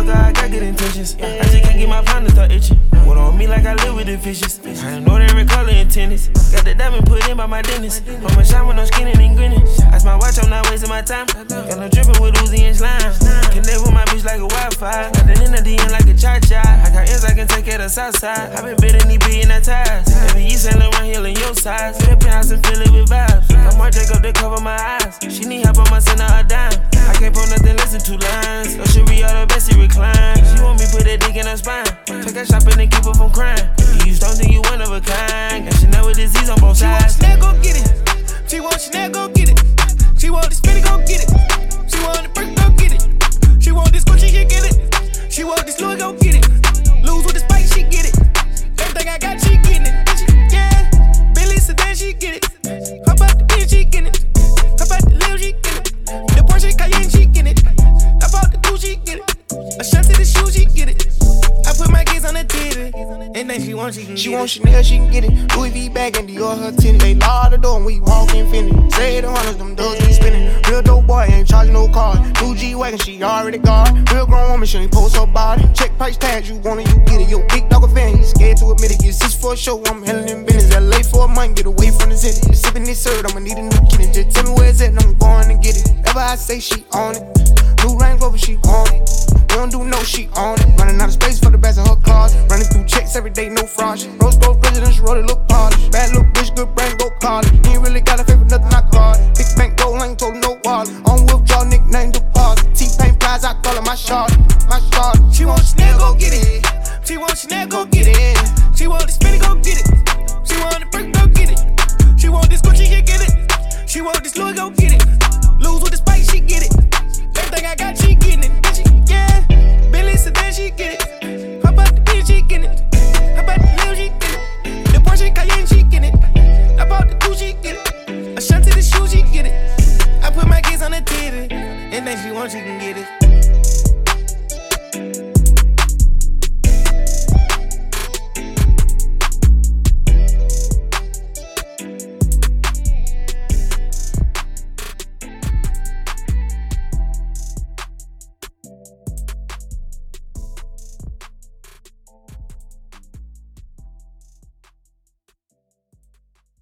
fuck her, I got good intentions. I just can't get my pound to start itching. What on me like I live with the fishes. I know every color in tennis. Got the diamond put in by my dentist. I'ma shine when I'm skinning and grinning. Ice my watch, I'm not wasting my time. Got no dripping with Uzi and slime. Connect with my bitch like a Wi-Fi. Got the in the end like a cha-cha. I got ends I can take care of the south side. I been bidding these being that ties. Every East Saint Laurent Hill in your size. Feel the penthouse and fill it with vibes. I'm more Jacob to cover my eyes. She need help, I'ma send her a dime. I can't put nothing, listen to lines. No shit, all the best, he recline. She want me put that dick in her spine. Take her shopping and keep her from crying. You don't think you one of a kind. Got Chanel with disease on both sides. She want Chanel, go get it. She want Chanel, go get it. She want the Spinny, go get it. She want the Brick, go get it. She want this Gucci, she get it. She want this Louis, go get it. Lose with the spice, she get it. Everything I got, she getting it. Yeah, Billy Sedan, she get it. Hop out the bitch, she get it. Hop out the Lil, she get it. The Porsche Cayenne, she get it. Hop out the coupe, she get it. A shot to the shoe, she get it. I put my kids on the TV. And then she want, she want Chanel, she can get it. Louis V bag and Dior her tennis. They lock the door and we walk infinity. Say the hunters, them doors we spinning. Real dope boy, ain't charging no car. New G-Wagon, she already got. Real grown woman, she ain't post her body. Check price tags, you want it, you get it. Yo, big dog a fan, he scared to admit it. Get 6 for a show, I'm handling them business. LA for a month, get away from the city. Sipping this syrup, I'ma need a new kitten. Just tell me where it's at and I'm going to get it. Ever I say she on it. New Range Rover, she on it. We don't do no, she on it. Running out of space for the best of her cars. Running through checks every day, no fraud. Rose gold president, she roll it, look polished. Bad little bitch, good brain, go college. Ain't really got a favor, nothing I call it. Big bank gold, I ain't told no wallet. On withdraw, nickname deposit. T-Pain prize, I call it my shot. My shot. She want Chanel, go get it. She want Chanel, go get it. She want the Spinny, go get it. She want the Brick, go get it. She want this Gucci, she get it. She want this Louis, go get it. Lose with the spice, she get it. Everything I got, she get it.